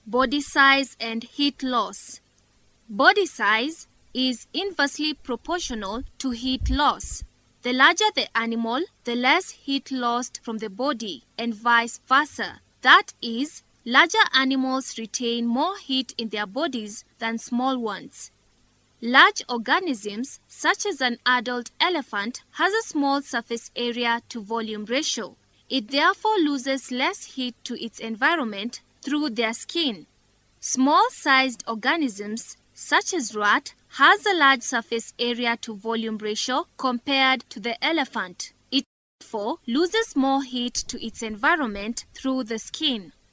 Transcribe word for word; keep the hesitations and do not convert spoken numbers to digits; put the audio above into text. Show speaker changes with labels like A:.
A: Body size and heat loss. Body size is inversely proportional to heat loss. The larger the animal, the less heat lost from the body, and vice versa. That is, larger animals retain more heat in their bodies than small ones. Large organisms, such as an adult elephant, has a small surface area to volume ratio. It therefore loses less heat to its environment through their skin. Small-sized organisms, such as rat, has a large surface area to volume ratio compared to the elephant. It therefore loses more heat to its environment through the skin.